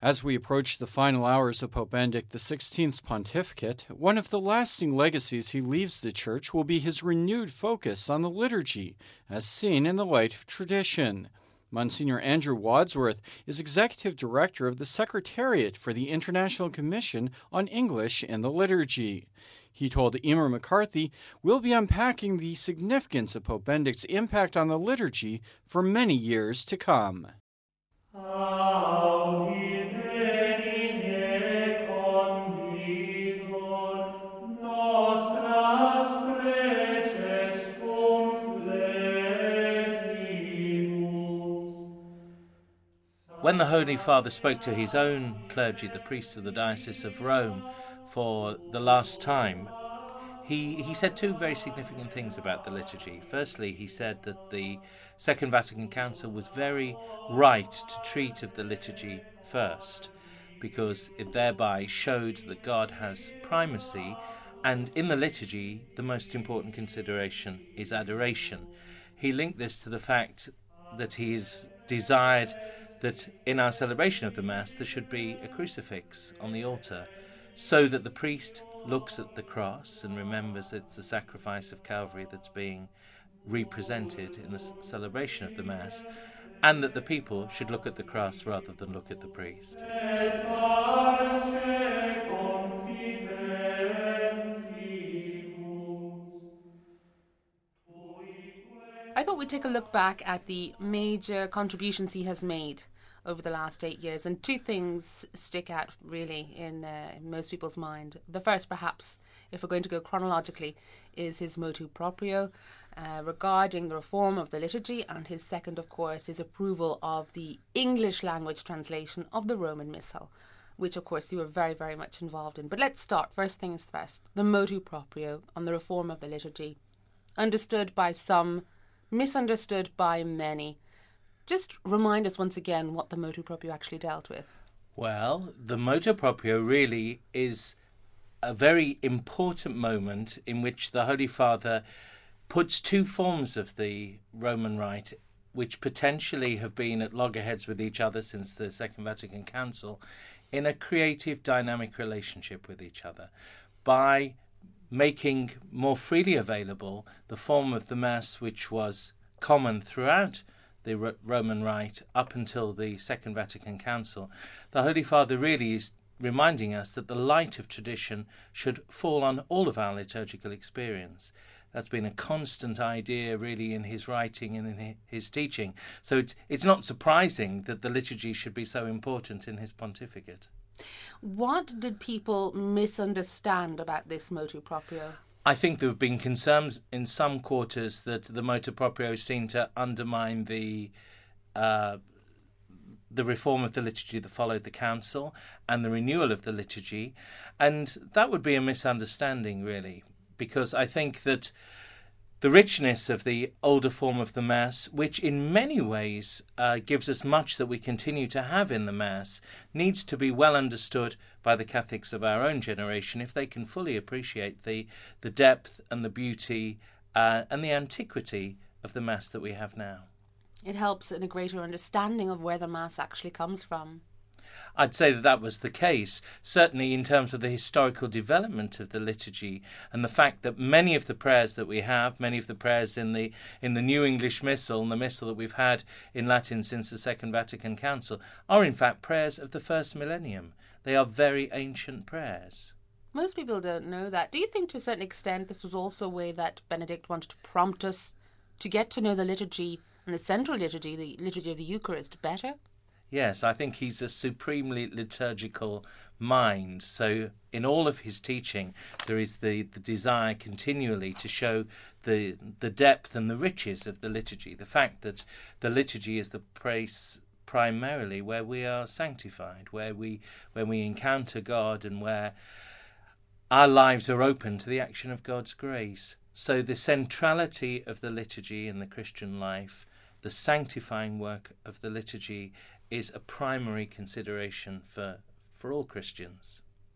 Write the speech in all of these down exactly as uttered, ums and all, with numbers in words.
As we approach the final hours of Pope Benedict the sixteenth's pontificate, one of the lasting legacies he leaves the Church will be his renewed focus on the liturgy, as seen in the light of tradition. Monsignor Andrew Wadsworth is Executive Director of the Secretariat for the International Commission on English in the Liturgy. He told Emer McCarthy, "We'll be unpacking the significance of Pope Benedict's impact on the liturgy for many years to come." When the Holy Father spoke to his own clergy, the priests of the Diocese of Rome, for the last time, he, he said two very significant things about the liturgy. Firstly, he said that the Second Vatican Council was very right to treat of the liturgy first, because it thereby showed that God has primacy, and in the liturgy, the most important consideration is adoration. He linked this to the fact that he has desired that in our celebration of the Mass there should be a crucifix on the altar, so that the priest looks at the cross and remembers it's the sacrifice of Calvary that's being represented in the celebration of the Mass, and that the people should look at the cross rather than look at the priest. I thought we'd take a look back at the major contributions he has made over the last eight years, and two things stick out really in uh, most people's mind. The first, perhaps, if we're going to go chronologically, is his motu proprio uh, regarding the reform of the liturgy, and his second, of course, his approval of the English language translation of the Roman Missal, which, of course, you were very, very much involved in. But let's start, first things first, the motu proprio on the reform of the liturgy, understood by some, misunderstood by many. Just remind us once again what the motu proprio actually dealt with. Well, the motu proprio really is a very important moment in which the Holy Father puts two forms of the Roman Rite, which potentially have been at loggerheads with each other since the Second Vatican Council, in a creative, dynamic relationship with each other, by making more freely available the form of the Mass which was common throughout the Ro- Roman Rite up until the Second Vatican Council. The Holy Father really is reminding us that the light of tradition should fall on all of our liturgical experience. That's been a constant idea really in his writing and in his teaching. So it's, it's not surprising that the liturgy should be so important in his pontificate. What did people misunderstand about this motu proprio? I think there have been concerns in some quarters that the motu proprio seemed to undermine the uh, the reform of the liturgy that followed the council and the renewal of the liturgy, and that would be a misunderstanding really, because I think that the richness of the older form of the Mass, which in many ways uh, gives us much that we continue to have in the Mass, needs to be well understood by the Catholics of our own generation if they can fully appreciate the, the depth and the beauty uh, and the antiquity of the Mass that we have now. It helps in a greater understanding of where the Mass actually comes from. I'd say that that was the case, certainly in terms of the historical development of the liturgy and the fact that many of the prayers that we have, many of the prayers in the in the New English Missal and the Missal that we've had in Latin since the Second Vatican Council, are in fact prayers of the first millennium. They are very ancient prayers. Most people don't know that. Do you think to a certain extent this was also a way that Benedict wanted to prompt us to get to know the liturgy and the central liturgy, the liturgy of the Eucharist, better? Yes, I think he's a supremely liturgical mind. So in all of his teaching, there is the, the desire continually to show the the depth and the riches of the liturgy. The fact that the liturgy is the place primarily where we are sanctified, where we when we encounter God and where our lives are open to the action of God's grace. So the centrality of the liturgy in the Christian life, the sanctifying work of the liturgy, is a primary consideration for, for all Christians.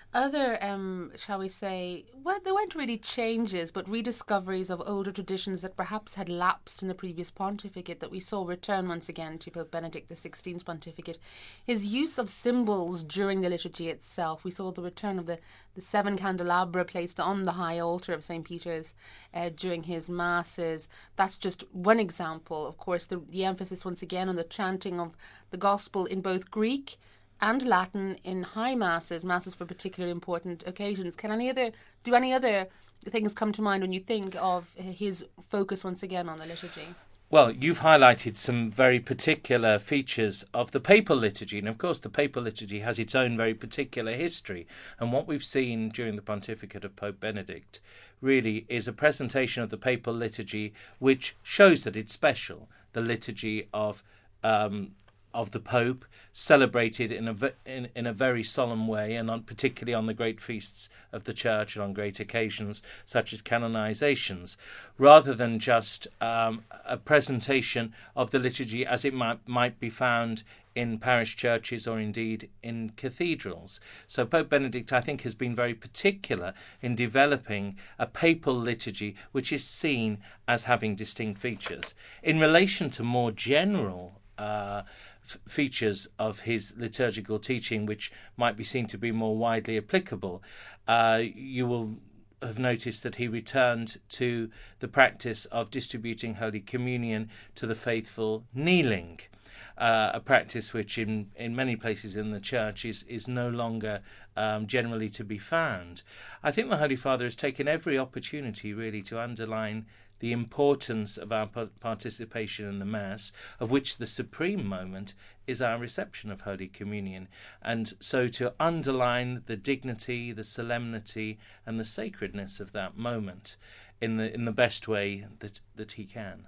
Other, um, shall we say, well, they weren't really changes, but rediscoveries of older traditions that perhaps had lapsed in the previous pontificate that we saw return once again to Pope Benedict the sixteenth's pontificate. His use of symbols during the liturgy itself. We saw the return of the, the seven candelabra placed on the high altar of Saint Peter's uh, during his masses. That's just one example. Of course, the, the emphasis once again on the chanting of the gospel in both Greek and Latin in high masses, masses for particularly important occasions. Can any other do any other things come to mind when you think of his focus once again on the liturgy? Well, you've highlighted some very particular features of the papal liturgy, and of course the papal liturgy has its own very particular history. And what we've seen during the pontificate of Pope Benedict really is a presentation of the papal liturgy which shows that it's special. The liturgy of um, of the Pope, celebrated in a in, in a very solemn way, and on, particularly on the great feasts of the Church and on great occasions such as canonizations, rather than just um, a presentation of the liturgy as it might might be found in parish churches or indeed in cathedrals. So Pope Benedict, I think, has been very particular in developing a papal liturgy which is seen as having distinct features. In relation to more general uh, features of his liturgical teaching, which might be seen to be more widely applicable, uh, you will have noticed that he returned to the practice of distributing Holy Communion to the faithful kneeling, uh, a practice which in, in many places in the Church is, is no longer um, generally to be found. I think the Holy Father has taken every opportunity really to underline the importance of our participation in the Mass, of which the supreme moment is our reception of Holy Communion, and so to underline the dignity, the solemnity, and the sacredness of that moment in the in the best way that that he can.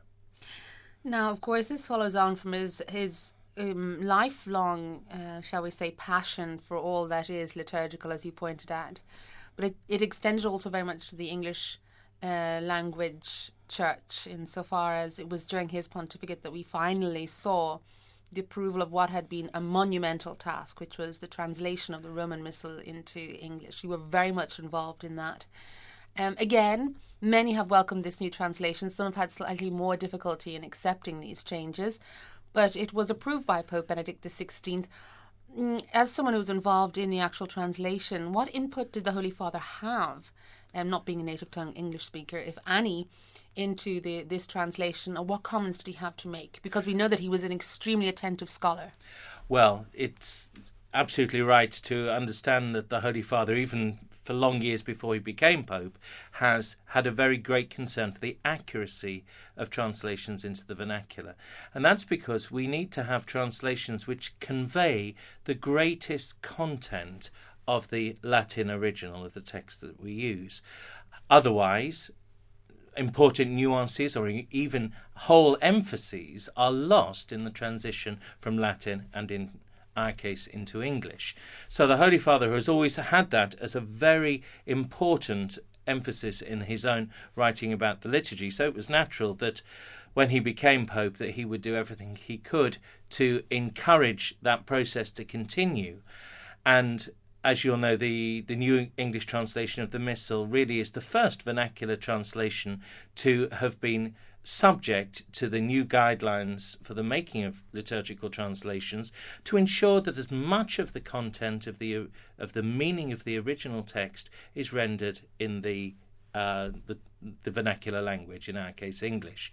Now, of course, this follows on from his his um, lifelong, uh, shall we say, passion for all that is liturgical, as you pointed out, but it, it extended also very much to the English uh, language Church, insofar as it was during his pontificate that we finally saw the approval of what had been a monumental task, which was the translation of the Roman Missal into English. You were very much involved in that. Um, again, many have welcomed this new translation. Some have had slightly more difficulty in accepting these changes, but it was approved by Pope Benedict the sixteenth. As someone who was involved in the actual translation, what input did the Holy Father have, um, not being a native tongue English speaker, if any, into the this translation, or what comments did he have to make? Because we know that he was an extremely attentive scholar. Well, it's absolutely right to understand that the Holy Father, even for long years before he became Pope, has had a very great concern for the accuracy of translations into the vernacular. And that's because we need to have translations which convey the greatest content of the Latin original of the text that we use. Otherwise, important nuances or even whole emphases are lost in the transition from Latin and, in our case, into English. So the Holy Father has always had that as a very important emphasis in his own writing about the liturgy. So it was natural that when he became Pope that he would do everything he could to encourage that process to continue. And as you'll know, the, the New English translation of the Missal really is the first vernacular translation to have been subject to the new guidelines for the making of liturgical translations, to ensure that as much of the content of the of the meaning of the original text is rendered in the uh, the, the vernacular language, in our case English.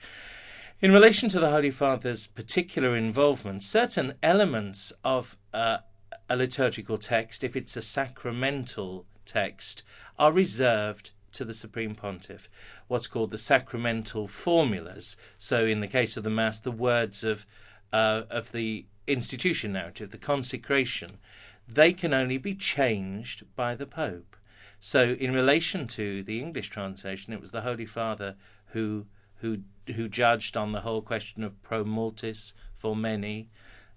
In relation to the Holy Father's particular involvement, certain elements of uh, a liturgical text, if it's a sacramental text, are reserved to the Supreme Pontiff, what's called the sacramental formulas. So in the case of the Mass, the words of uh, of the institution narrative, the consecration, they can only be changed by the Pope. So in relation to the English translation, it was the Holy Father who who who judged on the whole question of pro multis, for many,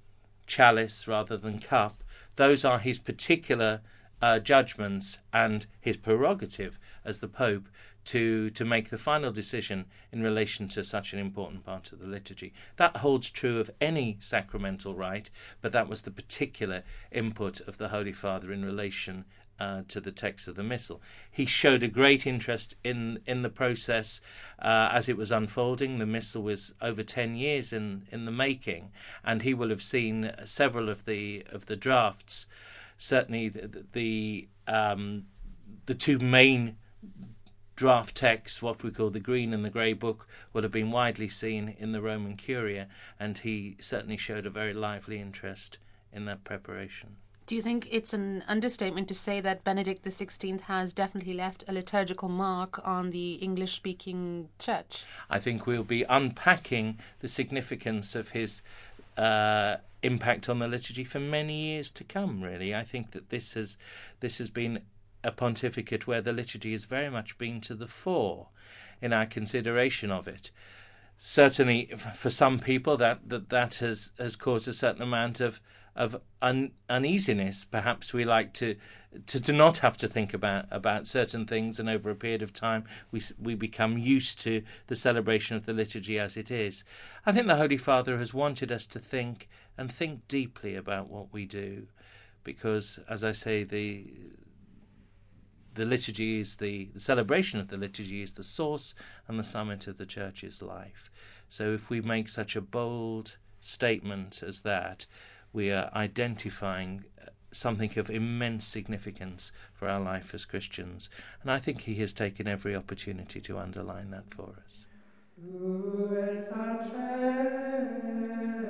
chalice rather than cup. Those are his particular uh, judgments and his prerogative as the Pope to to make the final decision in relation to such an important part of the liturgy. That holds true of any sacramental rite, but that was the particular input of the Holy Father in relation uh, to the text of the Missal. He showed a great interest in in the process uh, as it was unfolding. The Missal was over ten years in, in the making, and he will have seen several of the of the drafts. Certainly, the the, um, the two main draft texts, what we call the Green and the Grey Book, would have been widely seen in the Roman Curia, and he certainly showed a very lively interest in that preparation. Do you think it's an understatement to say that Benedict the sixteenth has definitely left a liturgical mark on the English-speaking church? I think we'll be unpacking the significance of his uh, impact on the liturgy for many years to come, really. I think that this has this has been a pontificate where the liturgy has very much been to the fore in our consideration of it. Certainly, for some people, that that, that has, has caused a certain amount of of un, uneasiness. Perhaps we like to, to to not have to think about about certain things, and over a period of time, we we become used to the celebration of the liturgy as it is. I think the Holy Father has wanted us to think and think deeply about what we do, because, as I say, the The liturgy is the, the celebration of the liturgy is the source and the summit of the Church's life. So if we make such a bold statement as that, we are identifying something of immense significance for our life as Christians. And I think he has taken every opportunity to underline that for us.